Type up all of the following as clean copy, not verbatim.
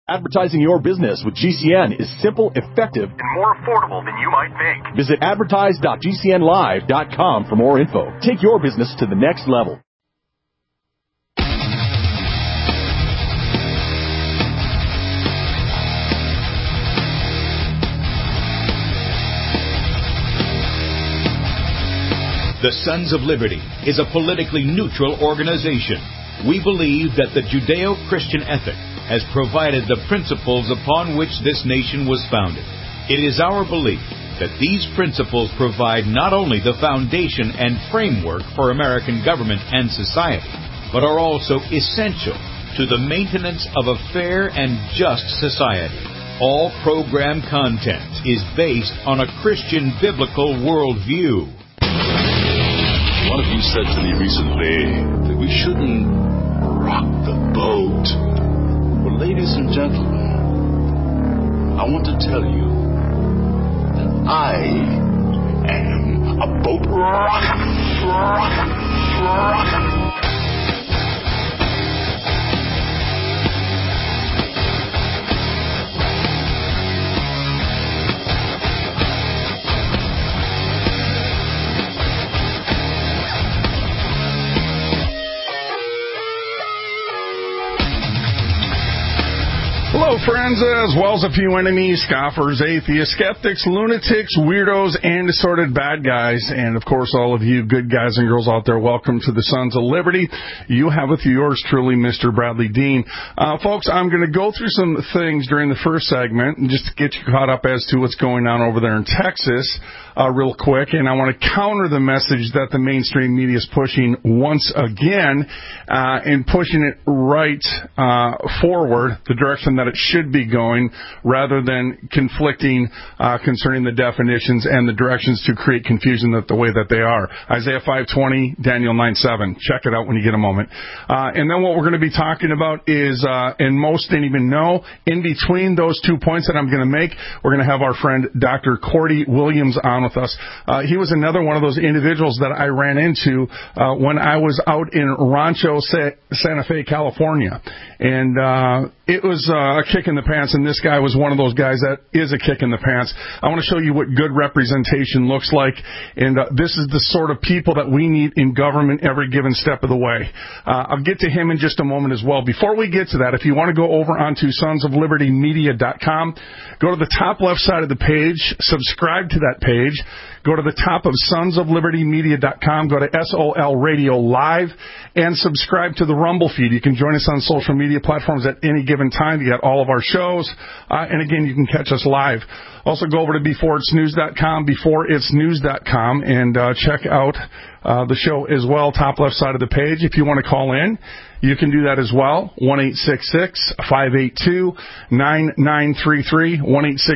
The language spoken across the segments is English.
Advertising your business with GCN is simple, effective, and more affordable than you might think. Visit advertise.gcnlive.com for more info. Take your business to the next level. The Sons of Liberty is a politically neutral organization. We believe that the Judeo-Christian ethic has provided the principles upon which this nation was founded. It is our belief that these principles provide not only the foundation and framework for American government and society, but are also essential to the maintenance of a fair and just society. All program content is based on a Christian biblical worldview. One of you said to me recently that we shouldn't rock the boat. Well, ladies and gentlemen, I want to tell you that I am a boat rocker. Hello, friends, as well as a few enemies, scoffers, atheists, skeptics, lunatics, weirdos, and assorted bad guys. And, of course, all of you good guys and girls out there, welcome to the Sons of Liberty. You have with yours truly, Mr. Bradley Dean. Folks, I'm going to go through some things during the first segment and just to get you caught up as to what's going on over there in Texas real quick. And I want to counter the message that the mainstream media is pushing once again and pushing it right forward, the direction that it should be going, rather than conflicting concerning the definitions and the directions to create confusion the way that they are. Isaiah 5:20, Daniel 9:7. Check it out when you get a moment. And then what we're going to be talking about is, and most didn't even know, in between those 2 points that I'm going to make, we're going to have our friend Dr. Cordy Williams on with us. He was another one of those individuals that I ran into when I was out in Rancho Santa Fe, California. And it was a kick in the pants, and this guy was one of those guys that is a kick in the pants. I want to show you what good representation looks like, and this is the sort of people that we need in government every given step of the way. I'll get to him in just a moment as well. Before we get to that, if you want to go over onto sonsoflibertymedia.com, go to the top left side of the page, subscribe to that page, go to the top of sonsoflibertymedia.com, go to SOL Radio Live, and subscribe to the Rumble feed. You can join us on social media platforms at any given time. You got all of our shows, and again, you can catch us live. Also, go over to beforeitsnews.com, beforeitsnews.com, and check out the show as well, top left side of the page. If you want to call in, you can do that as well, 1-866-582-9933,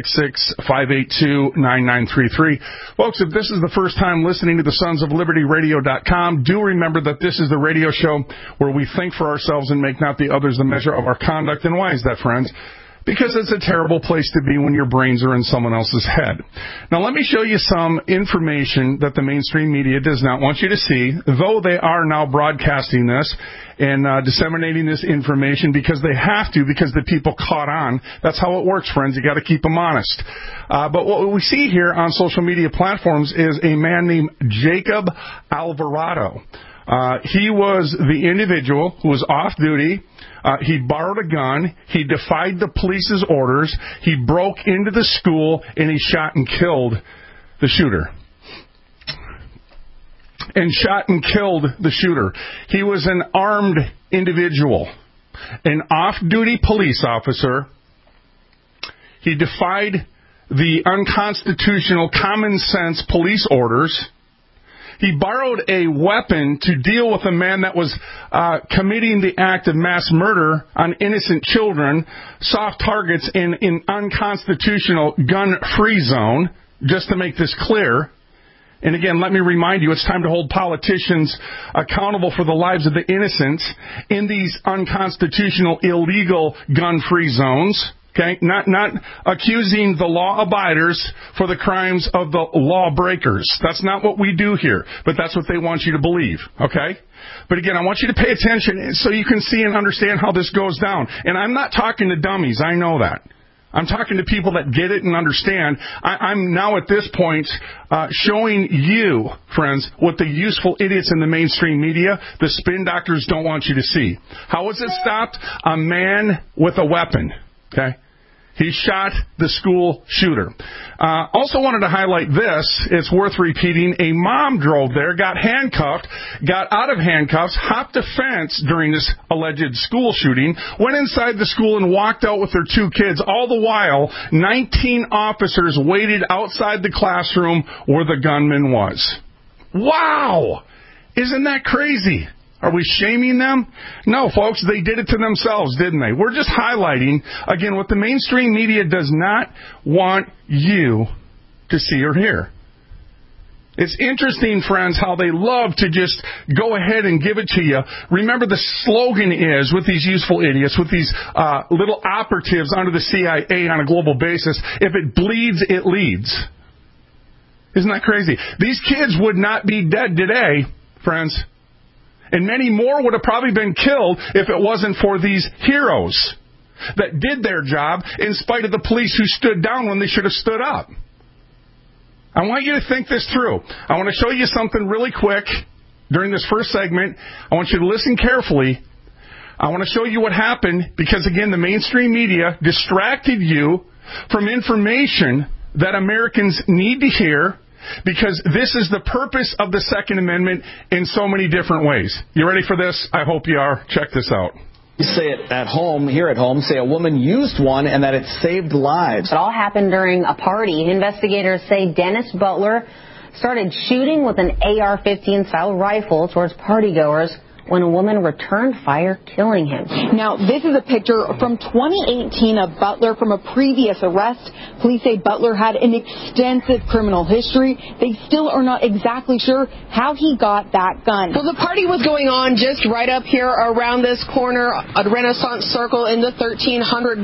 1-866-582-9933. Folks, if this is the first time listening to the Sons of Liberty Radio.com, do remember that this is the radio show where we think for ourselves and make not the others the measure of our conduct. And why is that, friends? Because it's a terrible place to be when your brains are in someone else's head. Now, let me show you some information that the mainstream media does not want you to see, though they are now broadcasting this and disseminating this information because they have to, because the people caught on. That's how it works, friends. You got to keep them honest. But what we see here on social media platforms is a man named Jacob Alvarado. He was the individual who was off duty. He borrowed a gun. He defied the police's orders. He broke into the school, and he shot and killed the shooter. And shot and killed the shooter. He was an armed individual, an off-duty police officer. He defied the unconstitutional common-sense police orders. He borrowed a weapon to deal with a man that was committing the act of mass murder on innocent children, soft targets in an unconstitutional gun-free zone, just to make this clear. And again, let me remind you, it's time to hold politicians accountable for the lives of the innocent in these unconstitutional, illegal gun-free zones. Okay? Not accusing the law abiders for the crimes of the lawbreakers. That's not what we do here, but that's what they want you to believe. Okay? But again, I want you to pay attention so you can see and understand how this goes down. And I'm not talking to dummies. I know that. I'm talking to people that get it and understand. I'm now at this point showing you, friends, what the useful idiots in the mainstream media, the spin doctors, don't want you to see. How was it stopped? A man with a weapon. Okay? He shot the school shooter. Also wanted to highlight this. It's worth repeating. A mom drove there, got handcuffed, got out of handcuffs, hopped a fence during this alleged school shooting, went inside the school and walked out with her 2 kids. All the while, 19 officers waited outside the classroom where the gunman was. Wow! Isn't that crazy? Are we shaming them? No, folks, they did it to themselves, didn't they? We're just highlighting, again, what the mainstream media does not want you to see or hear. It's interesting, friends, how they love to just go ahead and give it to you. Remember, the slogan is, with these useful idiots, with these little operatives under the CIA on a global basis, if it bleeds, it leads. Isn't that crazy? These kids would not be dead today, friends. And many more would have probably been killed if it wasn't for these heroes that did their job in spite of the police who stood down when they should have stood up. I want you to think this through. I want to show you something really quick during this first segment. I want you to listen carefully. I want to show you what happened because, again, the mainstream media distracted you from information that Americans need to hear, because this is the purpose of the Second Amendment in so many different ways. You ready for this? I hope you are. Check this out. Say it at home, here at home, say a woman used one and that it saved lives. It all happened during a party. Investigators say Dennis Butler started shooting with an AR-15 style rifle towards partygoers when a woman returned fire, killing him. Now, this is a picture from 2018 of Butler from a previous arrest. Police say Butler had an extensive criminal history. They still are not exactly sure how he got that gun. Well, the party was going on just right up here around this corner at Renaissance Circle in the 1300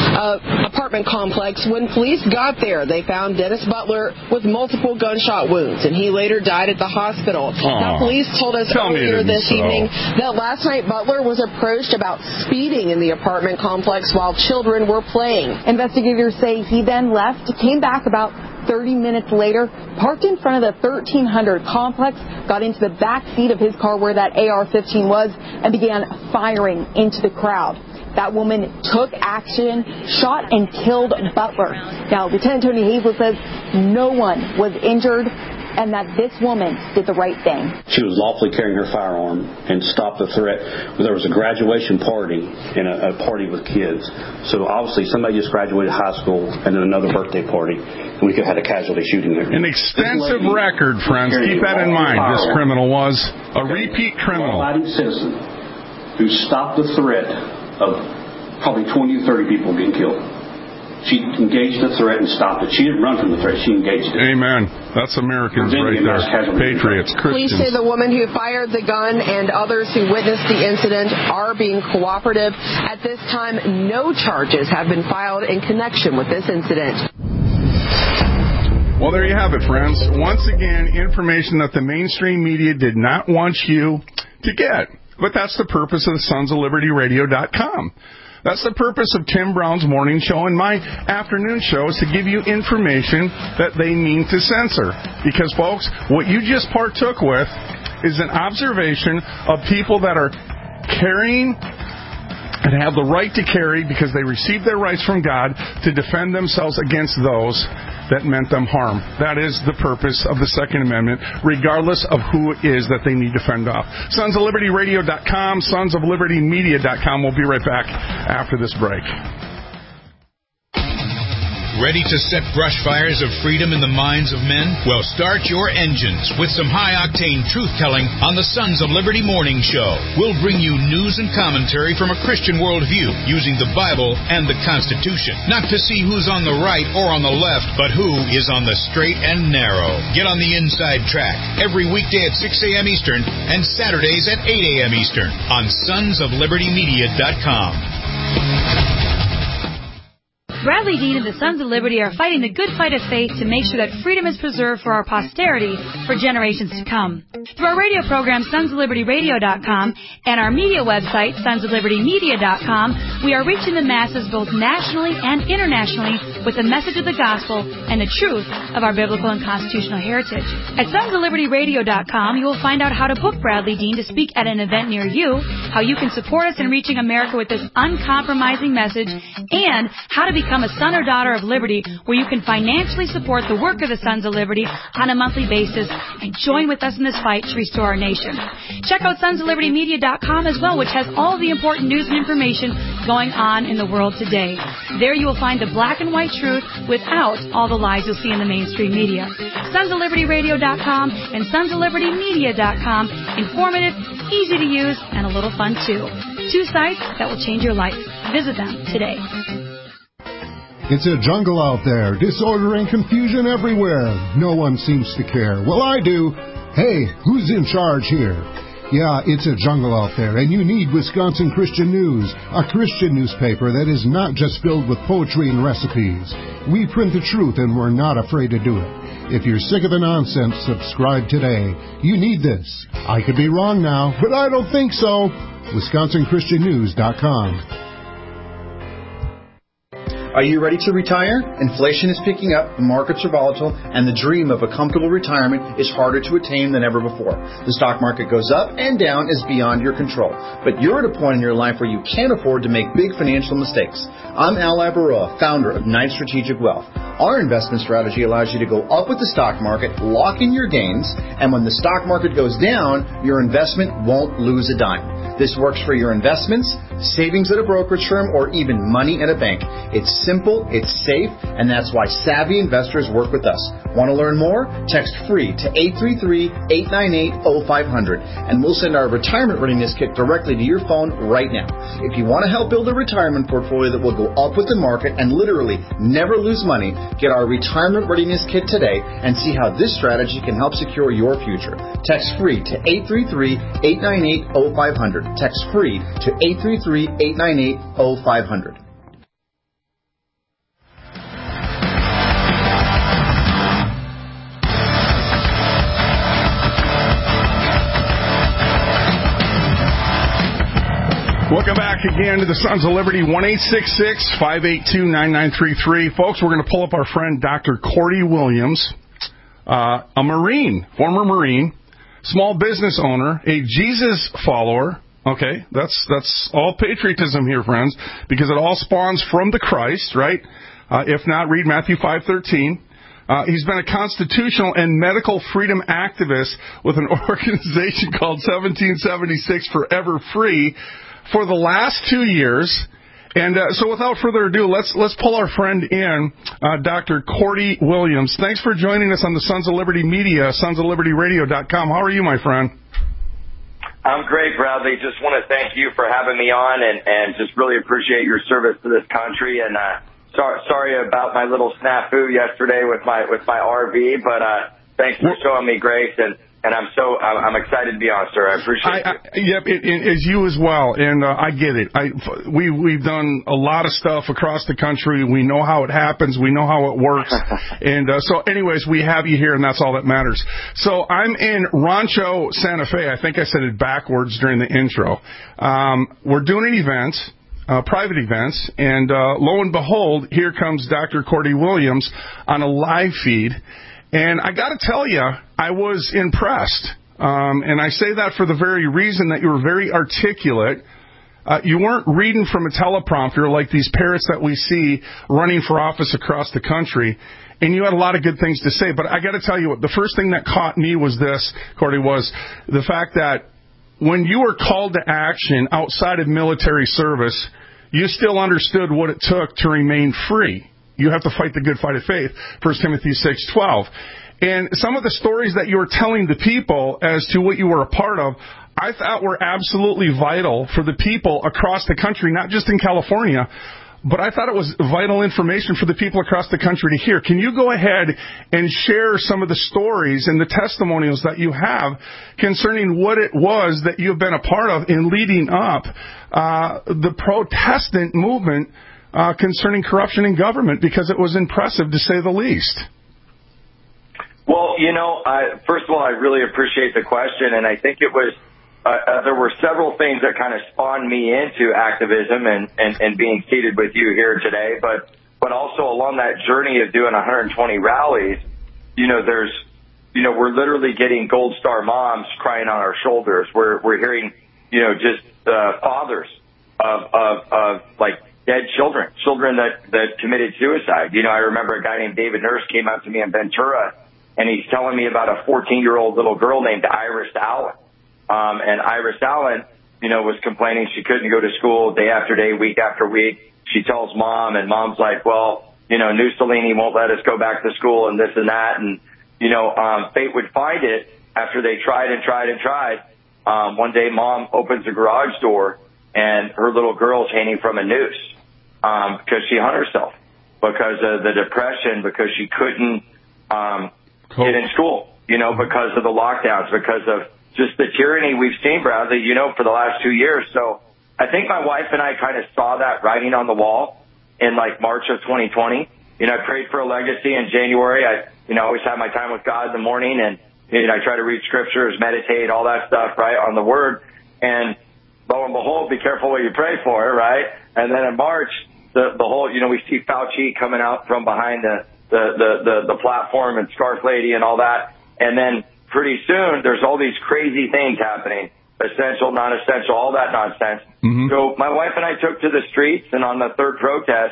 apartment complex. When police got there, they found Dennis Butler with multiple gunshot wounds, and he later died at the hospital. Now, police told us earlier this evening that last night Butler was approached about speeding in the apartment complex while children were playing. Investigators say he then left, came back about 30 minutes later, parked in front of the 1300 complex, got into the back seat of his car where that AR-15 was, and began firing into the crowd. That woman took action, shot and killed Butler. Now, Lieutenant Tony Hazlett says no one was injured, and that this woman did the right thing. She was lawfully carrying her firearm and stopped the threat. There was a graduation party and a party with kids. So obviously somebody just graduated high school and then another birthday party, and we could have had a casualty shooting there. An extensive record, friends. Keep that in mind. This criminal was a repeat criminal. A law-abiding citizen who stopped the threat of probably 20 to 30 people getting killed. She engaged the threat and stopped it. She didn't run from the threat. She engaged it. Amen. That's Americans right there. Patriots, Christians. Police say the woman who fired the gun and others who witnessed the incident are being cooperative. At this time, no charges have been filed in connection with this incident. Well, there you have it, friends. Once again, information that the mainstream media did not want you to get. But that's the purpose of the Sons of Liberty Radio.com. That's the purpose of Tim Brown's morning show and my afternoon show, is to give you information that they mean to censor. Because, folks, what you just partook with is an observation of people that are carrying and have the right to carry because they received their rights from God to defend themselves against those that meant them harm. That is the purpose of the Second Amendment, regardless of who it is that they need to fend off. Sons of Liberty Radio.com, Sons of Liberty Media.com. We'll be right back after this break. Ready to set brush fires of freedom in the minds of men? Well, start your engines with some high-octane truth-telling on the Sons of Liberty Morning Show. We'll bring you news and commentary from a Christian worldview using the Bible and the Constitution. Not to see who's on the right or on the left, but who is on the straight and narrow. Get on the inside track every weekday at 6 a.m. Eastern and Saturdays at 8 a.m. Eastern on sonsoflibertymedia.com. Bradley Dean and the Sons of Liberty are fighting the good fight of faith to make sure that freedom is preserved for our posterity for generations to come. Through our radio program, sonsoflibertyradio.com, and our media website, sonsoflibertymedia.com, we are reaching the masses both nationally and internationally with the message of the gospel and the truth of our biblical and constitutional heritage. At sonsoflibertyradio.com, you will find out how to book Bradley Dean to speak at an event near you, how you can support us in reaching America with this uncompromising message, and how to become a son or daughter of liberty, where you can financially support the work of the Sons of Liberty on a monthly basis and join with us in this fight to restore our nation. Check out sonsoflibertymedia.com as well, which has all the important news and information going on in the world today. There you will find the black and white truth without all the lies you'll see in the mainstream media. sonsoflibertyradio.com and sonsoflibertymedia.com. Informative, easy to use, and a little fun too. 2 sites that will change your life. Visit them today. It's a jungle out there, disorder and confusion everywhere. No one seems to care. Well, I do. Hey, who's in charge here? Yeah, it's a jungle out there, and you need Wisconsin Christian News, a Christian newspaper that is not just filled with poetry and recipes. We print the truth, and we're not afraid to do it. If you're sick of the nonsense, subscribe today. You need this. I could be wrong now, but I don't think so. WisconsinChristianNews.com. Are you ready to retire? Inflation is picking up, the markets are volatile, and the dream of a comfortable retirement is harder to attain than ever before. The stock market goes up and down is beyond your control. But you're at a point in your life where you can't afford to make big financial mistakes. I'm Al Labaroa, founder of Knight Strategic Wealth. Our investment strategy allows you to go up with the stock market, lock in your gains, and when the stock market goes down, your investment won't lose a dime. This works for your investments, savings at a brokerage firm, or even money in a bank. It's simple, it's safe, and that's why savvy investors work with us. Want to learn more? Text FREE to 833-898-0500, and we'll send our retirement readiness kit directly to your phone right now. If you want to help build a retirement portfolio that will go up with the market and literally never lose money, get our retirement readiness kit today and see how this strategy can help secure your future. Text FREE to 833-898-0500. Text FREE to 833-898-0500. Welcome back again to the Sons of Liberty, 1-866-582-9933. Folks, we're going to pull up our friend Dr. Cordy Williams, a Marine, former Marine, small business owner, a Jesus follower. Okay, that's all patriotism here, friends, because it all spawns from the Christ, right? If not, read Matthew 5:13. He's been a constitutional and medical freedom activist with an organization called 1776 Forever Free for the last 2 years. And so without further ado, let's pull our friend in, Dr. Cordy Williams. Thanks for joining us on the Sons of Liberty Media, sonsoflibertyradio.com. How are you, my friend? I'm great, Bradley. Just want to thank you for having me on and just really appreciate your service to this country. And sorry about my little snafu yesterday with my RV, but thanks for showing me grace, and I'm excited to be on, sir. I appreciate it. Yep, as you as well, and I get it. We've done a lot of stuff across the country. We know how it happens. We know how it works. And so anyways, we have you here, and that's all that matters. So I'm in Rancho Santa Fe. I think I said it backwards during the intro. We're doing an event. Private events, and lo and behold, here comes Dr. Cordy Williams on a live feed. And I got to tell you, I was impressed. And I say that for the very reason that you were very articulate. You weren't reading from a teleprompter like these parrots that we see running for office across the country. And you had a lot of good things to say. But I got to tell you, the first thing that caught me was this, Cordy, was the fact that when you were called to action outside of military service, you still understood what it took to remain free. You have to fight the good fight of faith, 1 Timothy 6:12. And some of the stories that you were telling the people as to what you were a part of, I thought were absolutely vital for the people across the country, not just in California, but I thought it was vital information for the people across the country to hear. Can you go ahead and share some of the stories and the testimonials that you have concerning what it was that you've been a part of in leading up the Protestant movement concerning corruption in government, because it was impressive to say the least. Well, first of all, I really appreciate the question, and I think it was there were several things that kind of spawned me into activism and being seated with you here today, but also along that journey of doing 120 rallies, we're literally getting Gold Star moms crying on our shoulders. We're hearing, just fathers of like dead children that committed suicide. I remember a guy named David Nurse came up to me in Ventura, and he's telling me about a 14-year-old little girl named Iris Allen. And Iris Allen, was complaining she couldn't go to school day after day, week after week. She tells mom, and mom's like, well, Mussolini won't let us go back to school and this and that. And, fate would find it after they tried and tried and tried. One day mom opens the garage door and her little girl's hanging from a noose, because she hung herself because of the depression, because she couldn't, get in school, because of the lockdowns, because of just the tyranny we've seen, Bradley, for the last 2 years. So I think my wife and I kind of saw that writing on the wall in like March of 2020. I prayed for a legacy in January. I always have my time with God in the morning, and I try to read scriptures, meditate, all that stuff, right, on the word. And lo and behold, be careful what you pray for, right? And then in March, the whole, we see Fauci coming out from behind the platform and Scarf Lady and all that. And then pretty soon there's all these crazy things happening, essential, non-essential, all that nonsense. Mm-hmm. So my wife and I took to the streets, and on the third protest,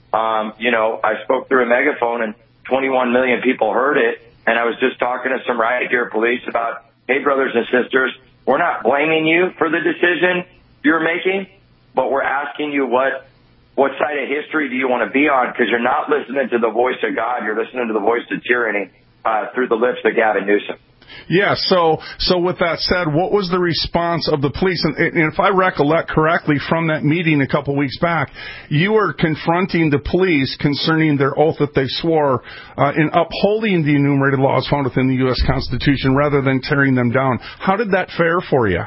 I spoke through a megaphone, and 21 million people heard it. And I was just talking to some riot gear police about, hey, brothers and sisters, we're not blaming you for the decision you're making, but we're asking you what side of history do you want to be on, because you're not listening to the voice of God. You're listening to the voice of tyranny through the lips of Gavin Newsom. Yeah, so with that said, what was the response of the police? And if I recollect correctly from that meeting a couple weeks back, you were confronting the police concerning their oath that they swore in upholding the enumerated laws found within the U.S. Constitution rather than tearing them down. How did that fare for you?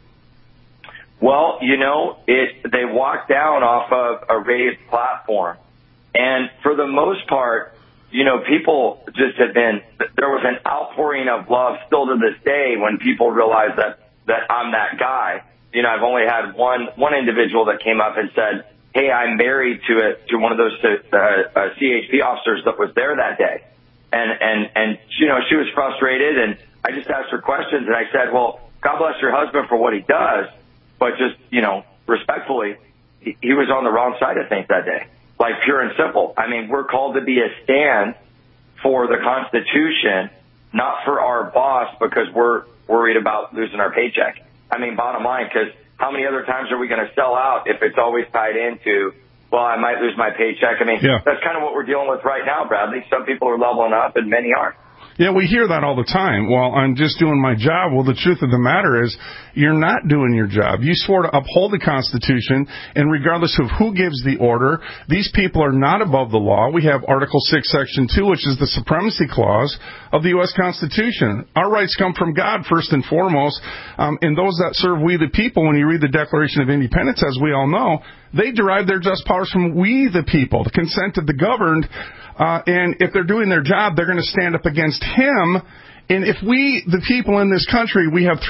Well, they walked down off of a raised platform. And for the most part, people just there was an outpouring of love still to this day when people realize that I'm that guy. I've only had one individual that came up and said, hey, I'm married to one of those CHP officers that was there that day. And she was frustrated, and I just asked her questions, and I said, well, God bless your husband for what he does, but just, respectfully, he was on the wrong side of things that day. Like, pure and simple. I mean, we're called to be a stand for the Constitution, not for our boss because we're worried about losing our paycheck. I mean, bottom line, because how many other times are we going to sell out if it's always tied into, well, I might lose my paycheck? I mean, That's kind of what we're dealing with right now, Bradley. Some people are leveling up and many aren't. Yeah, we hear that all the time. Well, I'm just doing my job. Well, the truth of the matter is you're not doing your job. You swore to uphold the Constitution, and regardless of who gives the order, these people are not above the law. We have Article 6, Section 2, which is the supremacy clause of the U.S. Constitution. Our rights come from God, first and foremost, and those that serve we the people, when you read the Declaration of Independence, as we all know, they derive their just powers from we the people, the consent of the governed. And if they're doing their job, they're going to stand up against him. And if we, the people in this country, we have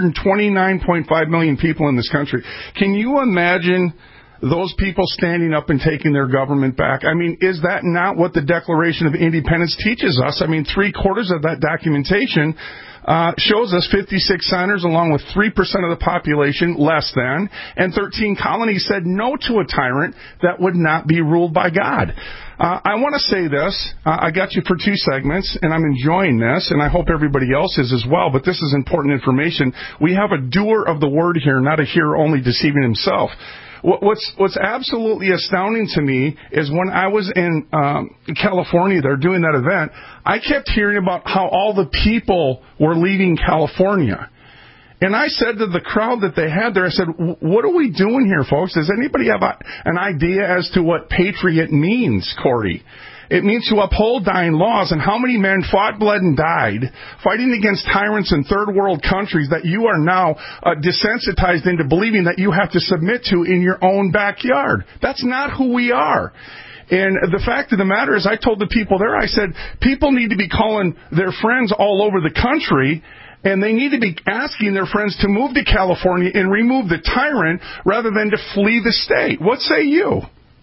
329.5 million people in this country. Can you imagine those people standing up and taking their government back? I mean, is that not what the Declaration of Independence teaches us? I mean, 3/4 of that documentation shows us 56 signers, along with 3% of the population, less than, and 13 colonies said no to a tyrant that would not be ruled by God. I want to say this. I got you for 2 segments, and I'm enjoying this, and I hope everybody else is as well, but this is important information. We have a doer of the word here, not a hearer only deceiving himself. What's absolutely astounding to me is when I was in California, they're doing that event, I kept hearing about how all the people were leaving California. And I said to the crowd that they had there, I said, what are we doing here, folks? Does anybody have an idea as to what patriot means, Corey? It means to uphold dying laws. And how many men fought, bled, and died fighting against tyrants in third world countries that you are now desensitized into believing that you have to submit to in your own backyard? That's not who we are. And the fact of the matter is, I told the people there, I said, people need to be calling their friends all over the country, and they need to be asking their friends to move to California and remove the tyrant rather than to flee the state. What say you?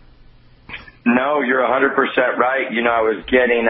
No, you're 100% right. You know, I was getting,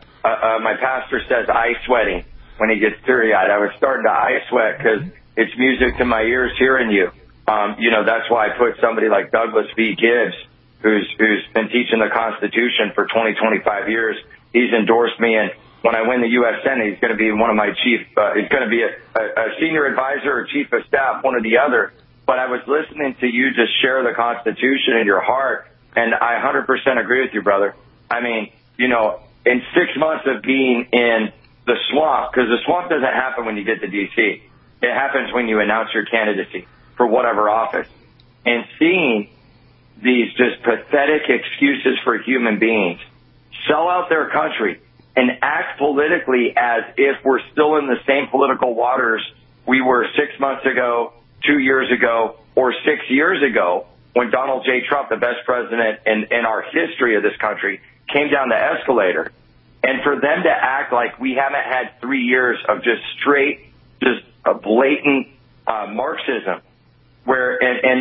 my pastor says eye sweating when he gets teary-eyed. I was starting to eye sweat because it's music to my ears hearing you. You know, that's why I put somebody like Douglas V. Gibbs, who's been teaching the Constitution for 25 years. He's endorsed me, and when I win the U.S. Senate, he's going to be one of my he's going to be a senior advisor or chief of staff, one or the other. But I was listening to you just share the Constitution in your heart, and I 100% agree with you, brother. I mean, you know, in 6 months of being in the swamp, because the swamp doesn't happen when you get to D.C. It happens when you announce your candidacy for whatever office. And seeing these just pathetic excuses for human beings sell out their country and act politically as if we're still in the same political waters we were 6 months ago, 2 years ago, or 6 years ago when Donald J. Trump, the best president in our history of this country, came down the escalator. And for them to act like we haven't had 3 years of just straight, just a blatant Marxism, where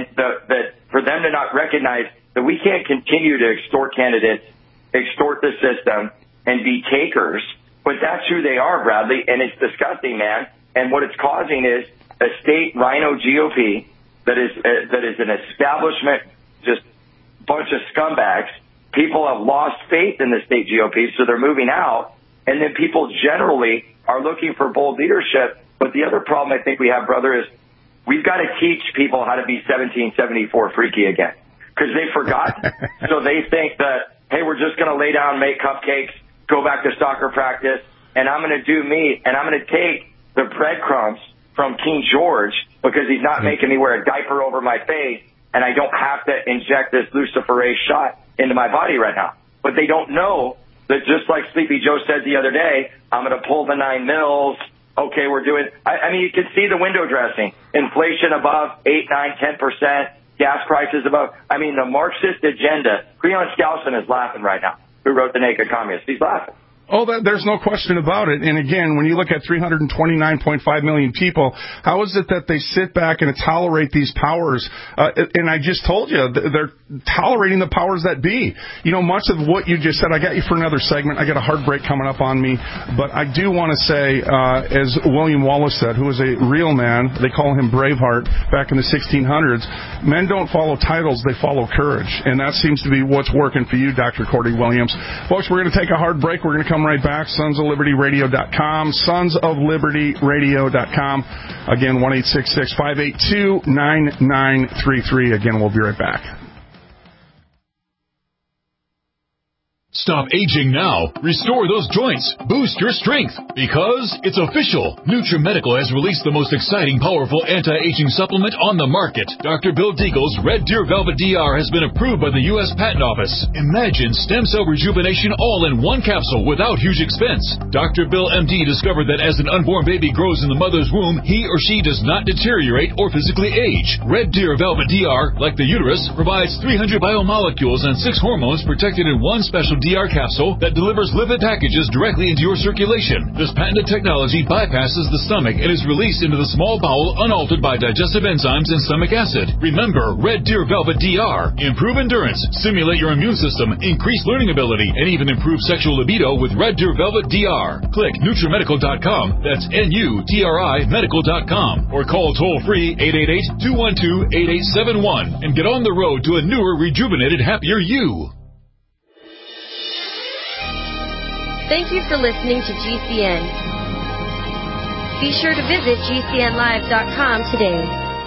for them to not recognize that we can't continue to extort candidates, extort the system, and be takers, but that's who they are, Bradley, and it's disgusting, man. And what it's causing is a state rhino GOP that is an establishment, just bunch of scumbags. People have lost faith in the state GOP, so they're moving out, and then people generally are looking for bold leadership. But the other problem I think we have, brother, is we've got to teach people how to be 1774 freaky again, because they forgot. So they think that, hey, we're just going to lay down, make cupcakes, go back to soccer practice, and I'm going to do me, and I'm going to take the breadcrumbs from King George because he's not making me wear a diaper over my face, and I don't have to inject this luciferase shot into my body right now. But they don't know that, just like Sleepy Joe said the other day, I'm going to pull the 9 mils. Okay, we're doing, I mean, you can see the window dressing. Inflation above 8, 9, 10%. Gas prices above. I mean, the Marxist agenda. Creon Skousen is laughing right now, who wrote The Naked Communist. He's laughing. Oh, there's no question about it. And again, when you look at 329.5 million people, how is it that they sit back and tolerate these powers? And I just told you, they're tolerating the powers that be. You know, much of what you just said, I got you for another segment. I got a hard break coming up on me. But I do want to say, as William Wallace said, who is a real man, they call him Braveheart back in the 1600s, men don't follow titles, they follow courage. And that seems to be what's working for you, Dr. Cordy Williams. Folks, we're going to take a hard break. We're going to come right back. SonsOfLibertyRadio.com. SonsOfLibertyRadio.com. Again, 1-866-582-9933. Again, we'll be right back. Stop aging now. Restore those joints. Boost your strength. Because it's official. NutriMedical has released the most exciting, powerful anti-aging supplement on the market. Dr. Bill Deagle's Red Deer Velvet DR has been approved by the U.S. Patent Office. Imagine stem cell rejuvenation all in one capsule without huge expense. Dr. Bill MD discovered that as an unborn baby grows in the mother's womb, he or she does not deteriorate or physically age. Red Deer Velvet DR, like the uterus, provides 300 biomolecules and 6 hormones protected in one special DR capsule that delivers lipid packages directly into your circulation. This patented technology bypasses the stomach and is released into the small bowel unaltered by digestive enzymes and stomach acid. Remember, Red Deer Velvet DR. Improve endurance, stimulate your immune system, increase learning ability, and even improve sexual libido with Red Deer Velvet DR. Click NutriMedical.com. That's NUTRI Medical.com. Or call toll-free 888-212-8871 and get on the road to a newer, rejuvenated, happier you. Thank you for listening to GCN. Be sure to visit GCNlive.com today.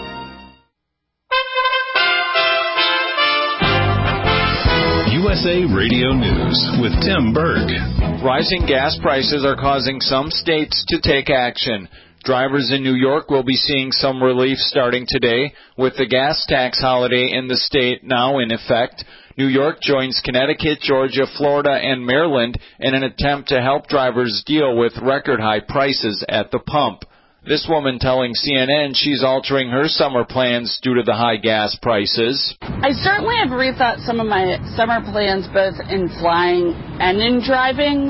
USA Radio News with Tim Berg. Rising gas prices are causing some states to take action. Drivers in New York will be seeing some relief starting today with the gas tax holiday in the state now in effect. New York joins Connecticut, Georgia, Florida, and Maryland in an attempt to help drivers deal with record-high prices at the pump. This woman telling CNN she's altering her summer plans due to the high gas prices. I certainly have rethought some of my summer plans, both in flying and in driving.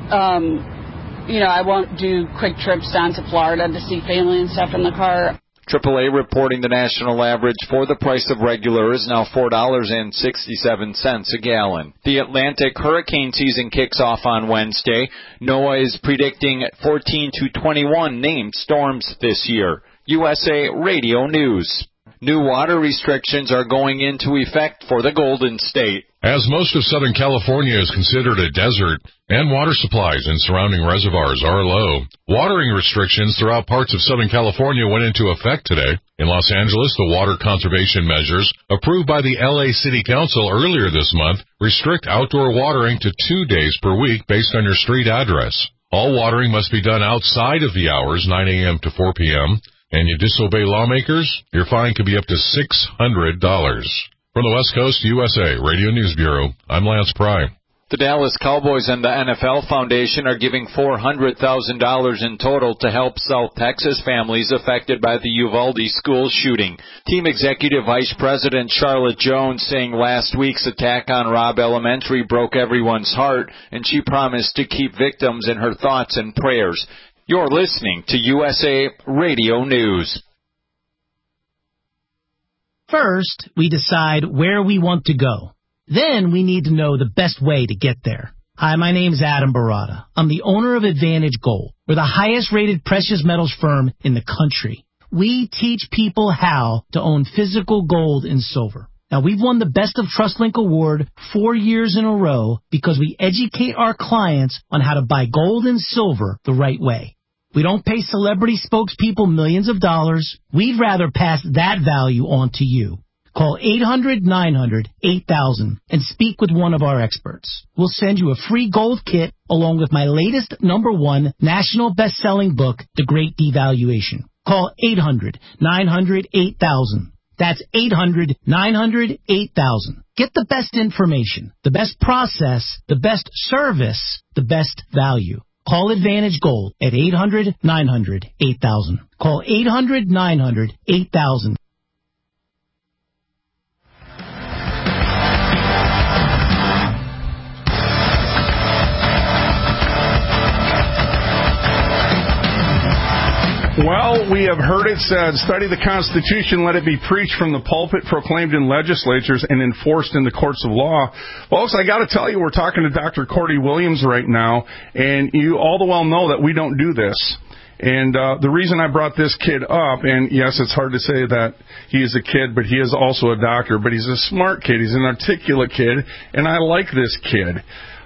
I won't do quick trips down to Florida to see family and stuff in the car. AAA reporting the national average for the price of regular is now $4.67 a gallon. The Atlantic hurricane season kicks off on Wednesday. NOAA is predicting 14 to 21 named storms this year. USA Radio News. New water restrictions are going into effect for the Golden State. As most of Southern California is considered a desert, and water supplies in surrounding reservoirs are low, watering restrictions throughout parts of Southern California went into effect today. In Los Angeles, the water conservation measures approved by the LA City Council earlier this month restrict outdoor watering to 2 days per week based on your street address. All watering must be done outside of the hours 9 a.m. to 4 p.m., and you disobey lawmakers, your fine could be up to $600. From the West Coast, USA Radio News Bureau, I'm Lance Pry. The Dallas Cowboys and the NFL Foundation are giving $400,000 in total to help South Texas families affected by the Uvalde school shooting. Team Executive Vice President Charlotte Jones saying last week's attack on Robb Elementary broke everyone's heart, and she promised to keep victims in her thoughts and prayers. You're listening to USA Radio News. First, we decide where we want to go. Then we need to know the best way to get there. Hi, my name is Adam Barada. I'm the owner of Advantage Gold. We're the highest-rated precious metals firm in the country. We teach people how to own physical gold and silver. Now, we've won the Best of TrustLink Award 4 years in a row because we educate our clients on how to buy gold and silver the right way. We don't pay celebrity spokespeople millions of dollars. We'd rather pass that value on to you. Call 800-900-8000 and speak with one of our experts. We'll send you a free gold kit along with my latest #1 national best-selling book, The Great Devaluation. Call 800-900-8000. That's 800-900-8000. Get the best information, the best process, the best service, the best value. Call Advantage Gold at 800-900-8000. Call 800-900-8000. Well, we have heard it said, study the Constitution, let it be preached from the pulpit, proclaimed in legislatures, and enforced in the courts of law. Folks, I got to tell you, we're talking to Dr. Cordy Williams right now, and you all the well know that we don't do this. And the reason I brought this kid up, and yes, it's hard to say that he is a kid, but he is also a doctor, but he's a smart kid, he's an articulate kid, and I like this kid.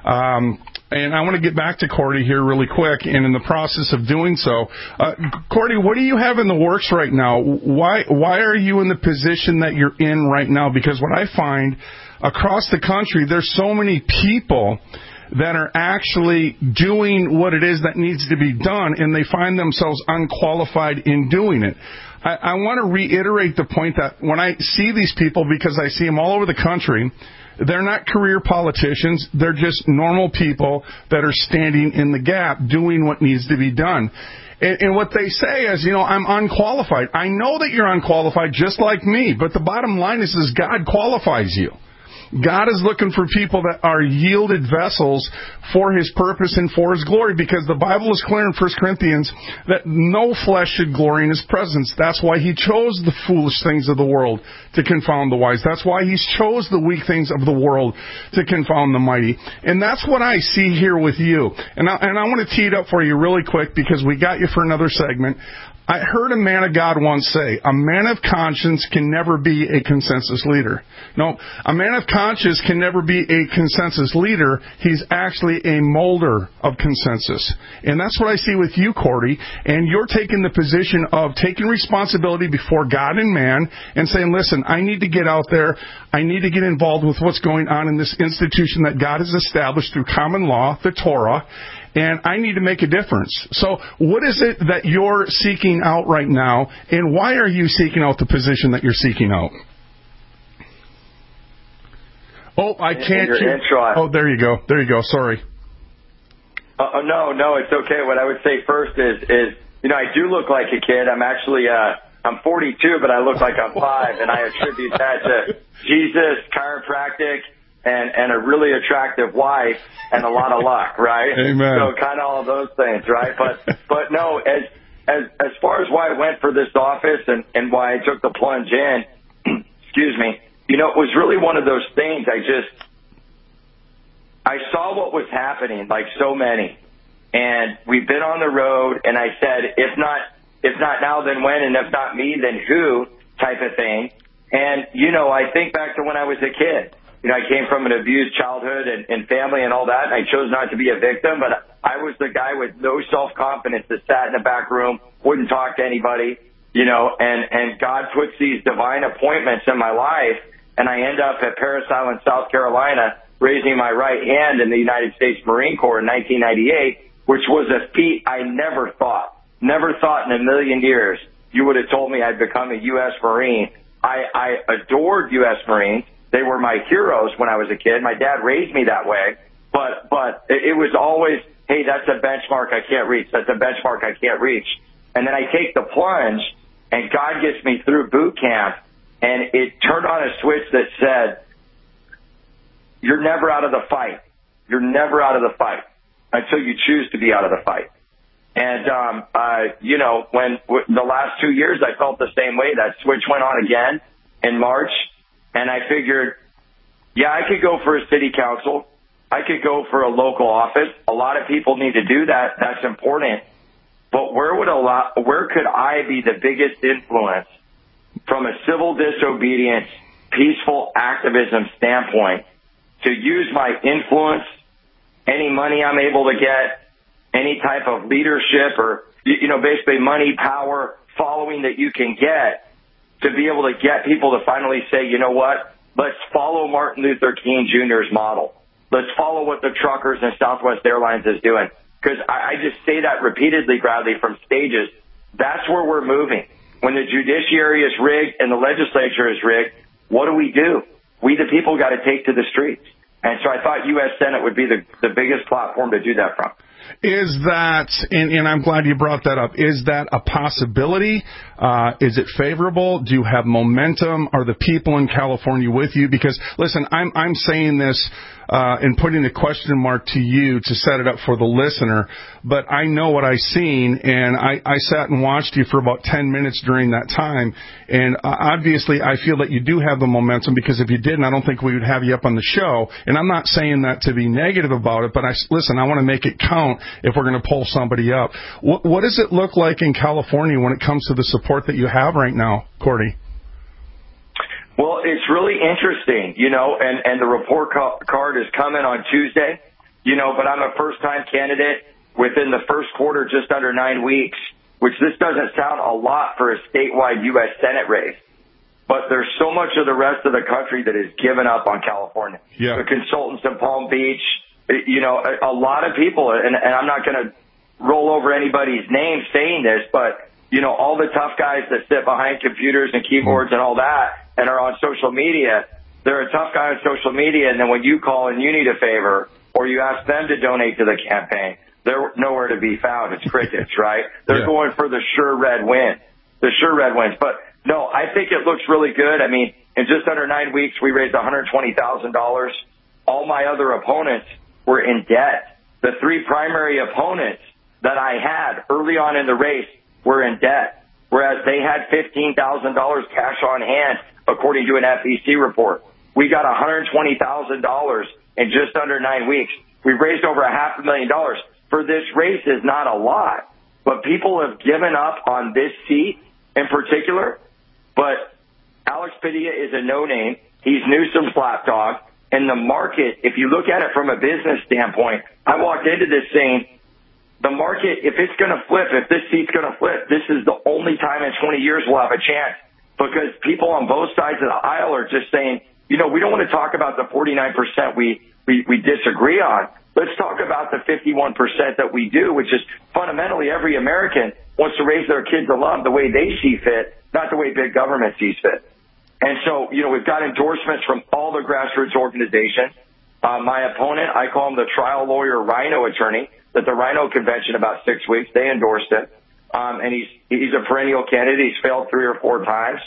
And I want to get back to Cordy here really quick, and in the process of doing so, Cordy, what do you have in the works right now? Why are you in the position that you're in right now? Because what I find across the country, there's so many people that are actually doing what it is that needs to be done, and they find themselves unqualified in doing it. I want to reiterate the point that when I see these people, because I see them all over the country, they're not career politicians. They're just normal people that are standing in the gap doing what needs to be done. And what they say is, I'm unqualified. I know that you're unqualified just like me, but the bottom line is God qualifies you. God is looking for people that are yielded vessels for His purpose and for His glory, because the Bible is clear in 1 Corinthians that no flesh should glory in His presence. That's why He chose the foolish things of the world to confound the wise. That's why He chose the weak things of the world to confound the mighty. And that's what I see here with you. And I want to tee it up for you really quick because we got you for another segment. I heard a man of God once say, a man of conscience can never be a consensus leader. No, a man of conscience can never be a consensus leader. He's actually a molder of consensus. And that's what I see with you, Cordy. And you're taking the position of taking responsibility before God and man and saying, listen, I need to get out there. I need to get involved with what's going on in this institution that God has established through common law, the Torah. And I need to make a difference. So what is it that you're seeking out right now, and why are you seeking out the position that you're seeking out? Oh, I can't your hear. intro. Oh, there you go. There you go. Sorry. No, it's okay. What I would say first is, I do look like a kid. I'm actually, I'm 42, but I look like I'm 5, and I attribute that to Jesus, chiropractic, and a really attractive wife, and a lot of luck, right? Amen. So kind of all those things, right? But no, as far as why I went for this office and why I took the plunge in, excuse me, it was really one of those things. I saw what was happening, like so many, and we've been on the road, and I said, if not now, then when, and if not me, then who, type of thing. And, I think back to when I was a kid. I came from an abused childhood and family and all that, and I chose not to be a victim, but I was the guy with no self-confidence that sat in the back room, wouldn't talk to anybody, and God puts these divine appointments in my life, and I end up at Parris Island, South Carolina, raising my right hand in the United States Marine Corps in 1998, which was a feat I never thought in a million years you would have told me I'd become a U.S. Marine. I adored U.S. Marines. They were my heroes when I was a kid. My dad raised me that way, but it was always, hey, that's a benchmark I can't reach. That's a benchmark I can't reach. And then I take the plunge, and God gets me through boot camp, and it turned on a switch that said, you're never out of the fight. You're never out of the fight until you choose to be out of the fight. And, when the last 2 years I felt the same way, that switch went on again in March. And I figured, I could go for a city council. I could go for a local office. A lot of people need to do that. That's important. But where could I be the biggest influence from a civil disobedience, peaceful activism standpoint to use my influence, any money I'm able to get, any type of leadership or, basically money, power, following that you can get, to be able to get people to finally say, you know what, let's follow Martin Luther King Jr.'s model. Let's follow what the truckers and Southwest Airlines is doing. Because I just say that repeatedly, Bradley, from stages. That's where we're moving. When the judiciary is rigged and the legislature is rigged, what do? We, the people, got to take to the streets. And so I thought U.S. Senate would be the biggest platform to do that from. Is that, and I'm glad you brought that up, is that a possibility? Is it favorable? Do you have momentum? Are the people in California with you? Because, listen, I'm saying this and putting a question mark to you to set it up for the listener, but I know what I've seen, and I sat and watched you for about 10 minutes during that time, and obviously I feel that you do have the momentum, because if you didn't, I don't think we would have you up on the show. And I'm not saying that to be negative about it, but I want to make it count if we're going to pull somebody up. What does it look like in California when it comes to the support that you have right now, Cordy? Well, it's really interesting, and the report card is coming on Tuesday, but I'm a first-time candidate within the first quarter, just under 9 weeks, which this doesn't sound a lot for a statewide U.S. Senate race. But there's so much of the rest of the country that has given up on California. Yeah. The consultants in Palm Beach, a lot of people, and I'm not going to roll over anybody's name saying this, but, all the tough guys that sit behind computers and keyboards and all that and are on social media, they're a tough guy on social media, and then when you call and you need a favor or you ask them to donate to the campaign, they're nowhere to be found. It's crickets, right? They're going for the sure red win. The sure red wins. But, no, I think it looks really good. I mean, in just under 9 weeks, we raised $120,000. All my other opponents were in debt. The 3 primary opponents that I had early on in the race were in debt, whereas they had $15,000 cash on hand, according to an FEC report. We got $120,000 in just under 9 weeks. We've raised over $500,000. For this race is not a lot, but people have given up on this seat in particular. But Alex Padilla is a no-name. He's Newsom's lapdog. And the market, if you look at it from a business standpoint, I walked into this saying, the market, if it's going to flip, if this seat's going to flip, this is the only time in 20 years we'll have a chance. Because people on both sides of the aisle are just saying, we don't want to talk about the 49% we disagree on. Let's talk about the 51% that we do, which is fundamentally every American wants to raise their kids to love the way they see fit, not the way big government sees fit. And so, we've got endorsements from all the grassroots organizations. My opponent, I call him the trial lawyer rhino attorney, at the Rhino Convention about 6 weeks. They endorsed it. And he's a perennial candidate. He's failed 3 or 4 times.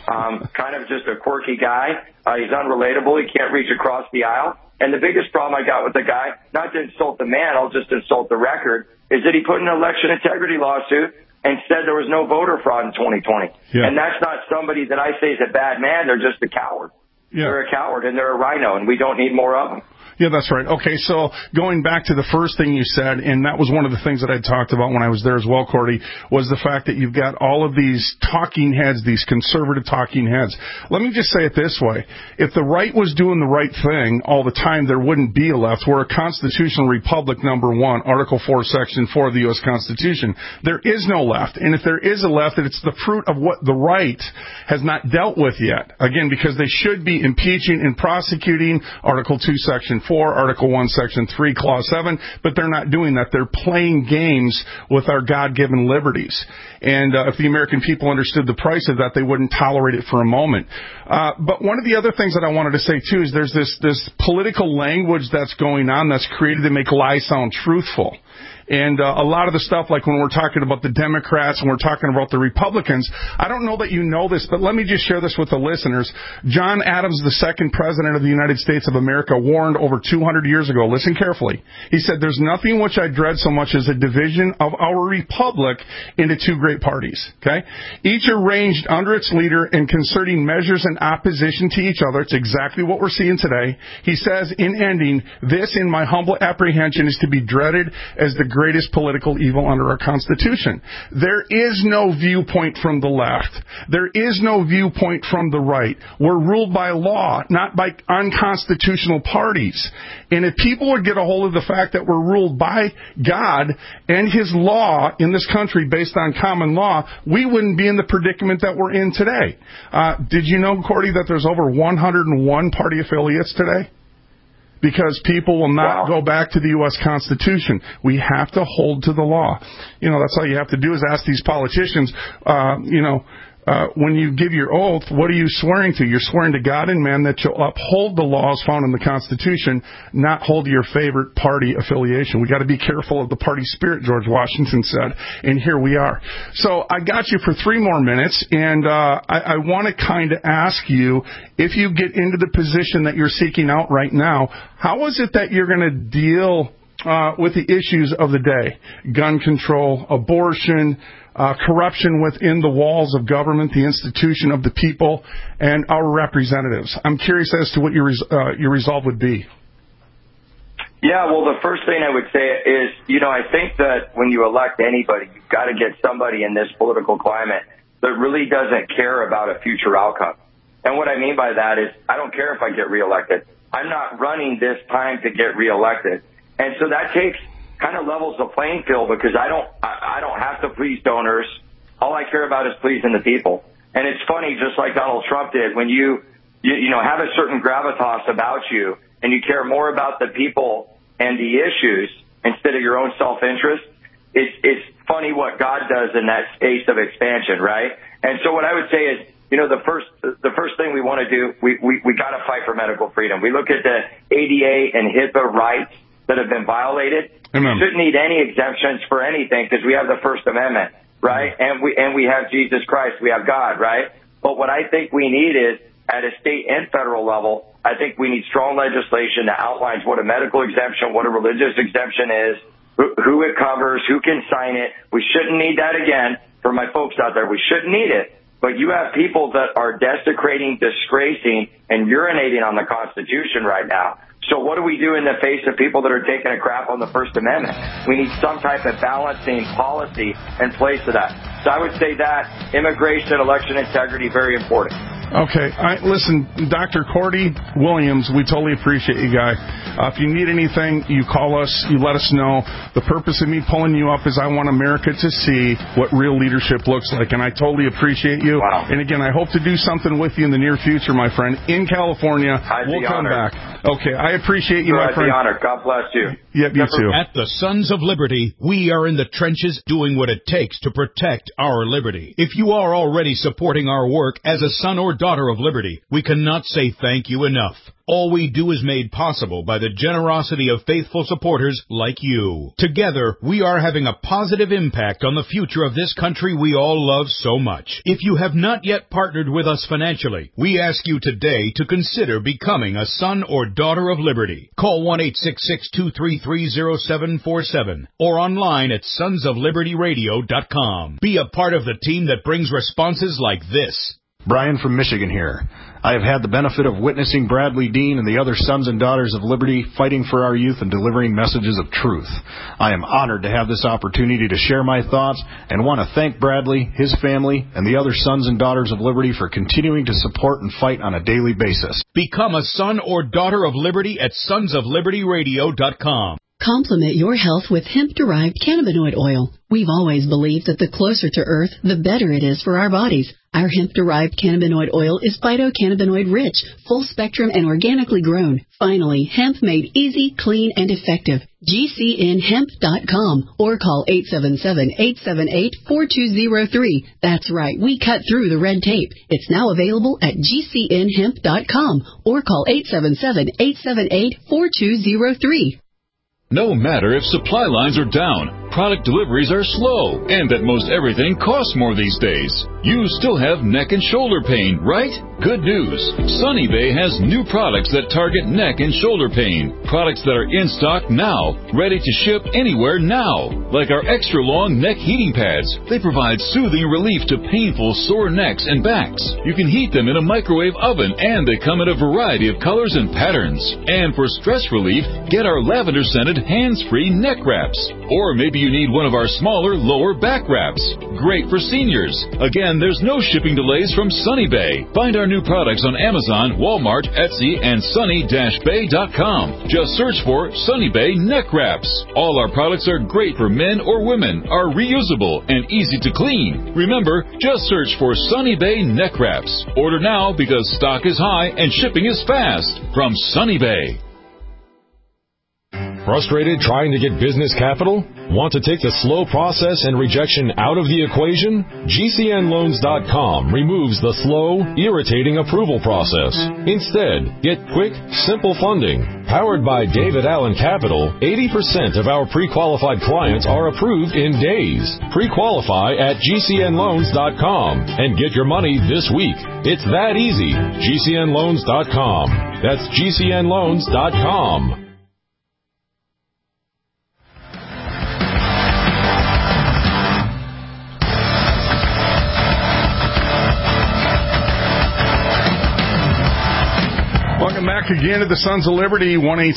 Kind of just a quirky guy. He's unrelatable. He can't reach across the aisle. And the biggest problem I got with the guy, not to insult the man, I'll just insult the record, is that he put an election integrity lawsuit and said there was no voter fraud in 2020. Yeah. And that's not somebody that I say is a bad man. They're just a coward. Yeah. They're a coward, and they're a rhino, and we don't need more of them. Yeah, that's right. Okay, so going back to the first thing you said, and that was one of the things that I talked about when I was there as well, Cordy, was the fact that you've got all of these talking heads, these conservative talking heads. Let me just say it this way. If the right was doing the right thing all the time, there wouldn't be a left. We're a constitutional republic, number 1, Article 4, Section 4 of the U.S. Constitution. There is no left. And if there is a left, it's the fruit of what the right has not dealt with yet. Again, because they should be impeaching and prosecuting Article 2, Section 4, Article 1, Section 3, Clause 7, but they're not doing that. They're playing games with our God-given liberties. And if the American people understood the price of that, they wouldn't tolerate it for a moment. But one of the other things that I wanted to say, too, is there's this political language that's going on that's created to make lies sound truthful. And a lot of the stuff, like when we're talking about the Democrats and we're talking about the Republicans, I don't know that you know this, but let me just share this with the listeners. John Adams, the second president of the United States of America, warned over 200 years ago, listen carefully, he said, there's nothing which I dread so much as a division of our republic into 2 great parties, okay? Each arranged under its leader and concerting measures in opposition to each other. It's exactly what we're seeing today. He says, in ending, this, in my humble apprehension, is to be dreaded as the greatest political evil under our Constitution. There is no viewpoint from the left. There is no viewpoint from the right. We're ruled by law, not by unconstitutional parties. And if people would get a hold of the fact that we're ruled by God and His law in this country based on common law, we wouldn't be in the predicament that we're in today. Did you know, Cordy, that there's over 101 party affiliates today? Because people will not go back to the U.S. Constitution. We have to hold to the law. That's all you have to do is ask these politicians, when you give your oath, what are you swearing to? You're swearing to God and man that you'll uphold the laws found in the Constitution, not hold to your favorite party affiliation. We got to be careful of the party spirit, George Washington said, and here we are. So I got you for 3 more minutes, and I want to kind of ask you, if you get into the position that you're seeking out right now, how is it that you're going to deal with the issues of the day? Gun control, abortion, corruption within the walls of government, the institution of the people, and our representatives. I'm curious as to what your resolve would be. Yeah, well, the first thing I would say is, I think that when you elect anybody, you've got to get somebody in this political climate that really doesn't care about a future outcome. And what I mean by that is, I don't care if I get reelected. I'm not running this time to get reelected. And so that takes kind of levels the playing field, because I don't have to please donors. All I care about is pleasing the people. And it's funny, just like Donald Trump did, when you have a certain gravitas about you and you care more about the people and the issues instead of your own self-interest, it's funny what God does in that space of expansion, right? And so what I would say is, the first thing we want to do, we got to fight for medical freedom. We look at the ADA and HIPAA rights that have been violated. Amen. We shouldn't need any exemptions for anything because we have the First Amendment, right? And we have Jesus Christ, we have God, right? But what I think we need is, at a state and federal level, I think we need strong legislation that outlines what a medical exemption, what a religious exemption is, who it covers, who can sign it. We shouldn't need that again. For my folks out there, we shouldn't need it. But you have people that are desecrating, disgracing, and urinating on the Constitution right now. So what do we do in the face of people that are taking a crap on the First Amendment? We need some type of balancing policy in place of that. So I would say that immigration, election integrity, very important. Okay. Listen, Dr. Cordy Williams, we totally appreciate you, guy. If you need anything, you call us, you let us know. The purpose of me pulling you up is I want America to see what real leadership looks like, and I totally appreciate you. Wow. And again, I hope to do something with you in the near future, my friend, in California. We'll come back. Okay, I appreciate you, my friend. The honor. God bless you. Yep, you too. At the Sons of Liberty, we are in the trenches doing what it takes to protect our liberty. If you are already supporting our work as a son or daughter of liberty, we cannot say thank you enough. All we do is made possible by the generosity of faithful supporters like you. Together, we are having a positive impact on the future of this country we all love so much. If you have not yet partnered with us financially, we ask you today to consider becoming a son or daughter of liberty. Call 1-866-233-0747 or online at sonsoflibertyradio.com. Be a part of the team that brings responses like this. Brian from Michigan here. I have had the benefit of witnessing Bradley Dean and the other Sons and Daughters of Liberty fighting for our youth and delivering messages of truth. I am honored to have this opportunity to share my thoughts and want to thank Bradley, his family, and the other Sons and Daughters of Liberty for continuing to support and fight on a daily basis. Become a son or daughter of liberty at sonsoflibertyradio.com. Complement your health with hemp-derived cannabinoid oil. We've always believed that the closer to Earth, the better it is for our bodies. Our hemp-derived cannabinoid oil is phytocannabinoid rich, full-spectrum, and organically grown. Finally, hemp made easy, clean, and effective. GCNhemp.com or call 877-878-4203. That's right, we cut through the red tape. It's now available at GCNhemp.com or call 877-878-4203. No matter if supply lines are down, product deliveries are slow, and that most everything costs more these days, you still have neck and shoulder pain, right? Good news. Sunny Bay has new products that target neck and shoulder pain. Products that are in stock now, ready to ship anywhere now. Like our extra long neck heating pads. They provide soothing relief to painful sore necks and backs. You can heat them in a microwave oven, and they come in a variety of colors and patterns. And for stress relief, get our lavender scented hands-free neck wraps. Or maybe you need one of our smaller lower back wraps. Great for seniors. Again, there's no shipping delays from Sunny Bay. Find our new products on Amazon, Walmart, Etsy, and sunny-bay.com. Just search for Sunny Bay neck wraps. All our products are great for men or women, are reusable, and easy to clean. Remember, just search for Sunny Bay neck wraps. Order now because stock is high and shipping is fast. From Sunny Bay. Frustrated trying to get business capital? Want to take the slow process and rejection out of the equation? GCNloans.com removes the slow, irritating approval process. Instead, get quick, simple funding. Powered by David Allen Capital, 80% of our pre-qualified clients are approved in days. Pre-qualify at GCNloans.com and get your money this week. It's that easy. GCNloans.com. That's GCNloans.com. Welcome back again to the Sons of Liberty,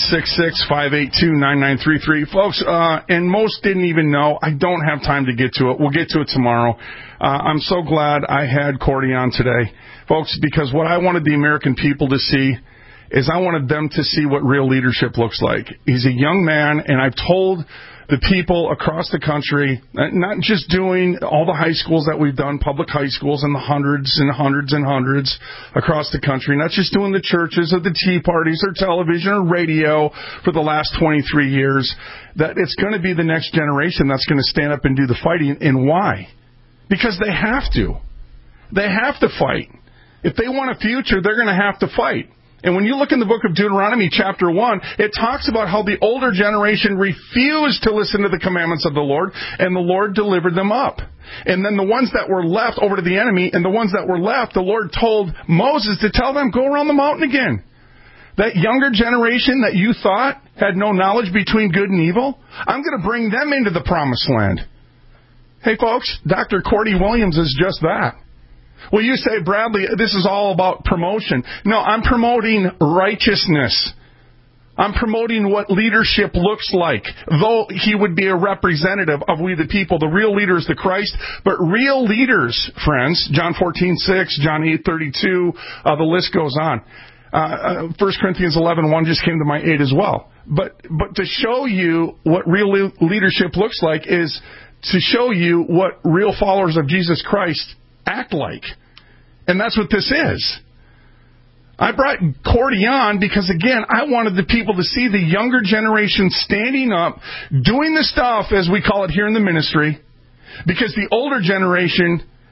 1-866-582-9933. Folks, and most didn't even know, I don't have time to get to it. We'll get to it tomorrow. I'm so glad I had Cordy on today, folks, because what I wanted the American people to see is I wanted them to see what real leadership looks like. He's a young man, and I've told the people across the country, not just doing all the high schools that we've done, public high schools, and the hundreds and hundreds and hundreds across the country, not just doing the churches or the tea parties or television or radio for the last 23 years, that it's going to be the next generation that's going to stand up and do the fighting. And why? Because they have to. They have to fight. If they want a future, they're going to have to fight. And when you look in the book of Deuteronomy chapter 1, it talks about how the older generation refused to listen to the commandments of the Lord, and the Lord delivered them up. And then the ones that were left over to the enemy, and the ones that were left, the Lord told Moses to tell them, go around the mountain again. That younger generation that you thought had no knowledge between good and evil, I'm going to bring them into the promised land. Hey folks, Dr. Cordy Williams is just that. Well, you say, Bradley, this is all about promotion. No, I'm promoting righteousness. I'm promoting what leadership looks like. Though he would be a representative of we the people, the real leader is the Christ. But real leaders, friends, John 14:6, John 8:32, the list goes on. 1 Corinthians 11:1 just came to my aid as well. But to show you what real leadership looks like is to show you what real followers of Jesus Christ act like. And that's what this is. I brought Cordy on because, again, I wanted the people to see the younger generation standing up, doing the stuff, as we call it here in the ministry, because the older generation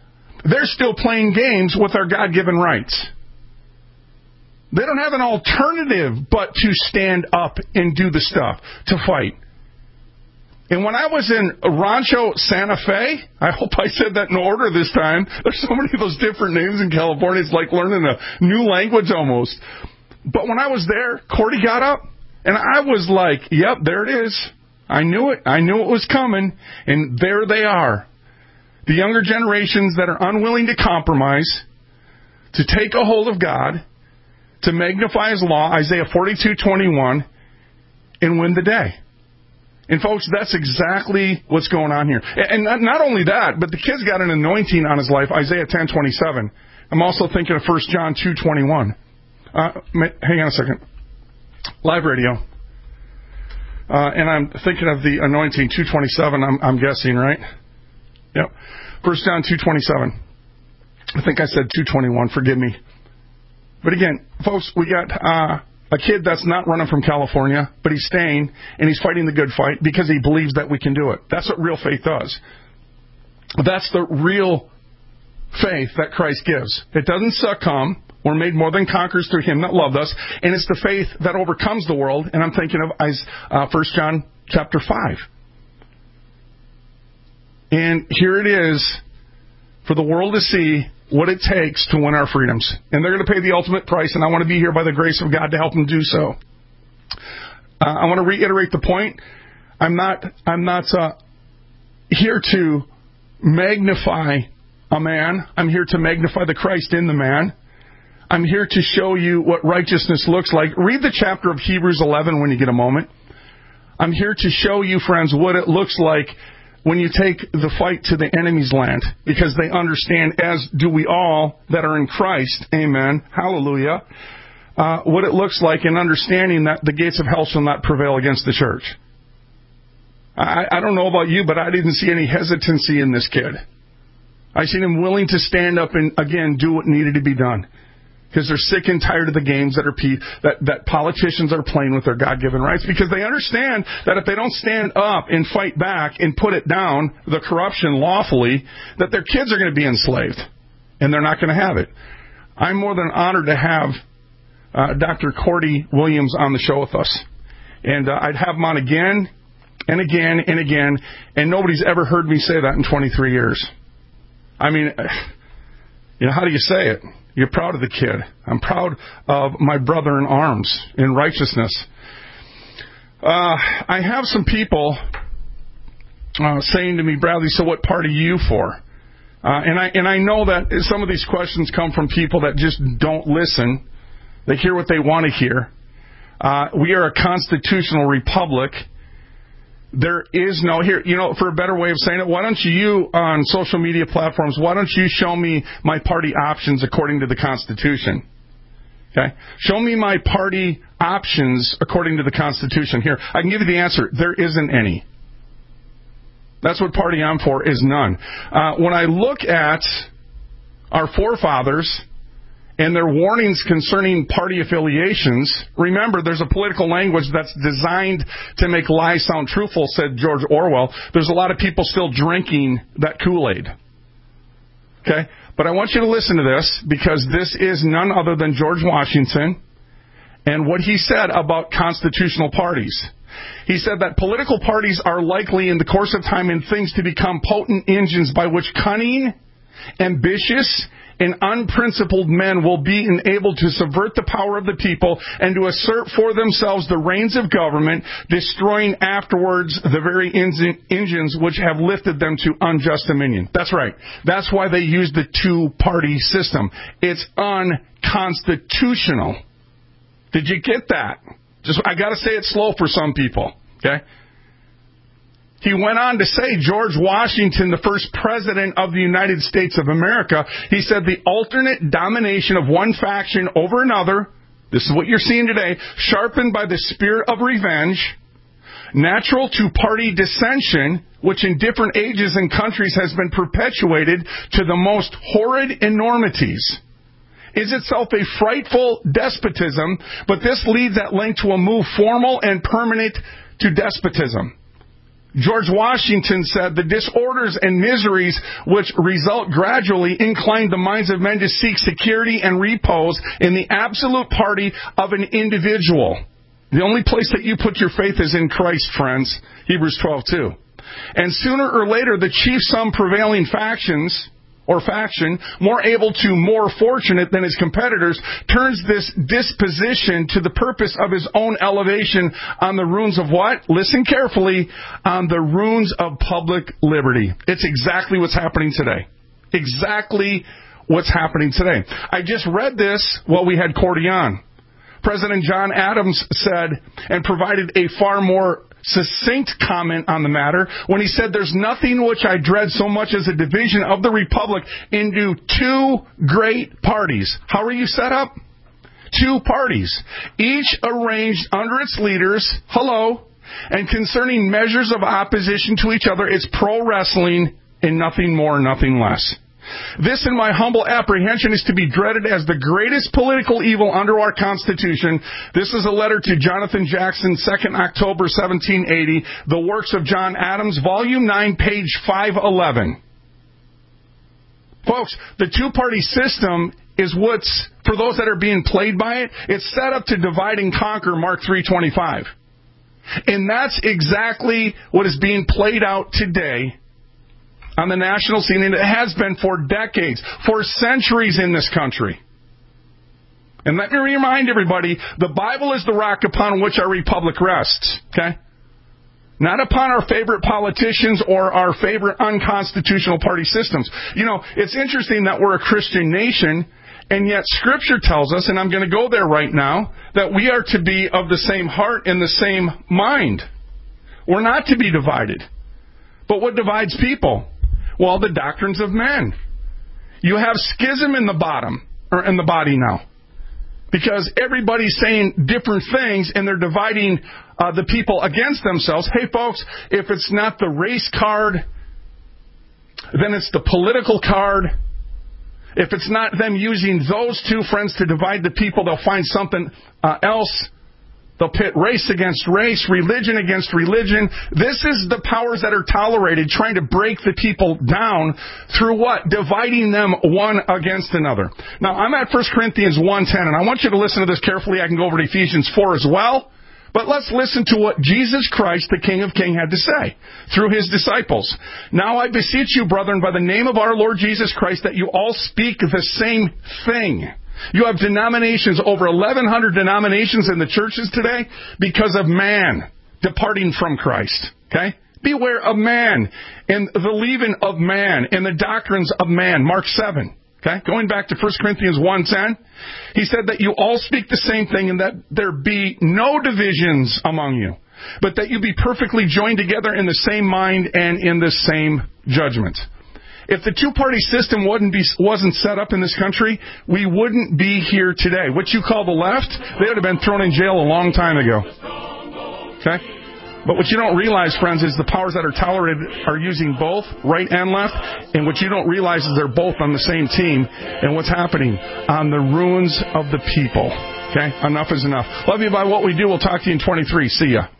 they're still playing games with our God-given rights. They don't have an alternative but to stand up and do the stuff, to fight. And when I was in Rancho Santa Fe, I hope I said that in order this time. There's so many of those different names in California. It's like learning a new language almost. But when I was there, Cordy got up, and I was like, yep, there it is. I knew it. I knew it was coming. And there they are. The younger generations that are unwilling to compromise, to take a hold of God, to magnify His law, Isaiah 42:21, and win the day. And folks, that's exactly what's going on here. And not only that, but the kid's got an anointing on his life, Isaiah 10:27. I'm also thinking of 1 John 2:21. Hang on a second. Live radio. And I'm thinking of the anointing 2:27, I'm guessing, right? Yep. 1 John 2:27. I think I said 2:21. Forgive me. But again, folks, we got a kid that's not running from California, but he's staying, and he's fighting the good fight because he believes that we can do it. That's what real faith does. That's the real faith that Christ gives. It doesn't succumb. We're made more than conquerors through Him that loved us, and it's the faith that overcomes the world, and I'm thinking of 1 John chapter 5. And here it is for the world to see what it takes to win our freedoms. And they're going to pay the ultimate price, and I want to be here by the grace of God to help them do so. I want to reiterate the point. I'm not here to magnify a man. I'm here to magnify the Christ in the man. I'm here to show you what righteousness looks like. Read the chapter of Hebrews 11 when you get a moment. I'm here to show you, friends, what it looks like when you take the fight to the enemy's land, because they understand, as do we all that are in Christ, amen, hallelujah, what it looks like in understanding that the gates of hell shall not prevail against the church. I don't know about you, but I didn't see any hesitancy in this kid. I seen him willing to stand up and, again, do what needed to be done. Because they're sick and tired of the games that politicians are playing with their God-given rights. Because they understand that if they don't stand up and fight back and put it down, the corruption lawfully, that their kids are going to be enslaved. And they're not going to have it. I'm more than honored to have Dr. Cordy Williams on the show with us. And I'd have him on again and again and again. And nobody's ever heard me say that in 23 years. I mean, how do you say it? You're proud of the kid. I'm proud of my brother in arms in righteousness. I have some people saying to me, Bradley, so what part are you for? And I know that some of these questions come from people that just don't listen. They hear what they want to hear. We are a constitutional republic. There is no, here, for a better way of saying it, why don't you on social media platforms, why don't you show me my party options according to the Constitution? Okay? Show me my party options according to the Constitution. Here, I can give you the answer. There isn't any. That's what party I'm for, is none. When I look at our forefathers and their warnings concerning party affiliations, remember, there's a political language that's designed to make lies sound truthful, said George Orwell. There's a lot of people still drinking that Kool-Aid. Okay? But I want you to listen to this, because this is none other than George Washington and what he said about constitutional parties. He said that political parties are likely in the course of time in things to become potent engines by which cunning, ambitious, and unprincipled men will be enabled to subvert the power of the people and to assert for themselves the reins of government, destroying afterwards the very engines which have lifted them to unjust dominion. That's right. That's why they use the two-party system. It's unconstitutional. Did you get that? I got to say it slow for some people. Okay? He went on to say, George Washington, the first president of the United States of America, he said the alternate domination of one faction over another, this is what you're seeing today, sharpened by the spirit of revenge, natural to party dissension, which in different ages and countries has been perpetuated to the most horrid enormities, is itself a frightful despotism, but this leads at length to a move formal and permanent to despotism. George Washington said, the disorders and miseries which result gradually incline the minds of men to seek security and repose in the absolute party of an individual. The only place that you put your faith is in Christ, friends. Hebrews 12:2. And sooner or later, the chief some prevailing factions or faction, more able to, more fortunate than his competitors, turns this disposition to the purpose of his own elevation on the ruins of what? Listen carefully, on the ruins of public liberty. It's exactly what's happening today. Exactly what's happening today. I just read this while we had Cordy on. President John Adams said and provided a far more succinct comment on the matter when he said, there's nothing which I dread so much as a division of the republic into two great parties. How are you set up? Two parties, each arranged under its leaders, and concerning measures of opposition to each other, it's pro wrestling and nothing more, nothing less. This, in my humble apprehension, is to be dreaded as the greatest political evil under our Constitution. This is a letter to Jonathan Jackson, 2nd October 1780, the works of John Adams, Volume 9, page 511. Folks, the two-party system is what's, for those that are being played by it, it's set up to divide and conquer, Mark 3:25. And that's exactly what is being played out today on the national scene, and it has been for decades, for centuries in this country. And let me remind everybody, the Bible is the rock upon which our republic rests, okay? Not upon our favorite politicians or our favorite unconstitutional party systems. You know, it's interesting that we're a Christian nation, and yet Scripture tells us, and I'm going to go there right now, that we are to be of the same heart and the same mind. We're not to be divided. But what divides people? Well, the doctrines of men. You have schism in the body now. Because everybody's saying different things and they're dividing the people against themselves. Hey, folks, if it's not the race card, then it's the political card. If it's not them using those two, friends, to divide the people, they'll find something else. They'll pit race against race, religion against religion. This is the powers that are tolerated, trying to break the people down through what? Dividing them one against another. Now, I'm at 1 Corinthians 1:10, and I want you to listen to this carefully. I can go over to Ephesians 4 as well. But let's listen to what Jesus Christ, the King of Kings, had to say through his disciples. Now I beseech you, brethren, by the name of our Lord Jesus Christ, that you all speak the same thing. You have denominations, over 1,100 denominations in the churches today because of man departing from Christ. Okay? Beware of man and the leaven of man and the doctrines of man. Mark 7. Okay? Going back to 1 Corinthians 1:10, he said that you all speak the same thing and that there be no divisions among you, but that you be perfectly joined together in the same mind and in the same judgment. If the two-party system wasn't set up in this country, we wouldn't be here today. What you call the left, they would have been thrown in jail a long time ago. Okay? But what you don't realize, friends, is the powers that are tolerated are using both right and left. And what you don't realize is they're both on the same team. And what's happening? On the ruins of the people. Okay? Enough is enough. Love you by what we do. We'll talk to you in 23. See ya.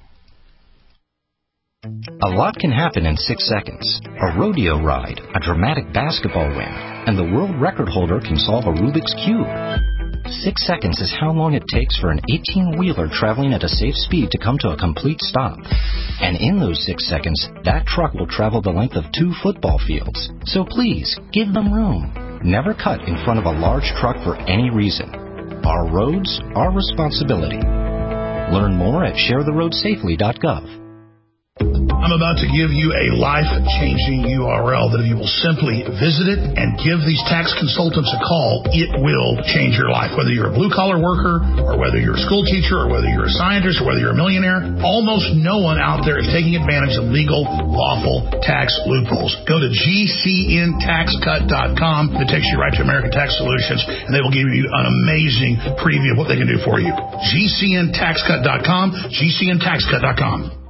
A lot can happen in 6 seconds. A rodeo ride, a dramatic basketball win, and the world record holder can solve a Rubik's Cube. 6 seconds is how long it takes for an 18-wheeler traveling at a safe speed to come to a complete stop. And in those 6 seconds, that truck will travel the length of 2 football fields. So please, give them room. Never cut in front of a large truck for any reason. Our roads, our responsibility. Learn more at sharetheroadsafely.gov. I'm about to give you a life-changing URL that if you will simply visit it and give these tax consultants a call, it will change your life. Whether you're a blue-collar worker or whether you're a school teacher or whether you're a scientist or whether you're a millionaire, almost no one out there is taking advantage of legal, lawful tax loopholes. Go to GCNTaxCut.com. It takes you right to American Tax Solutions, and they will give you an amazing preview of what they can do for you. GCNTaxCut.com, GCNTaxCut.com.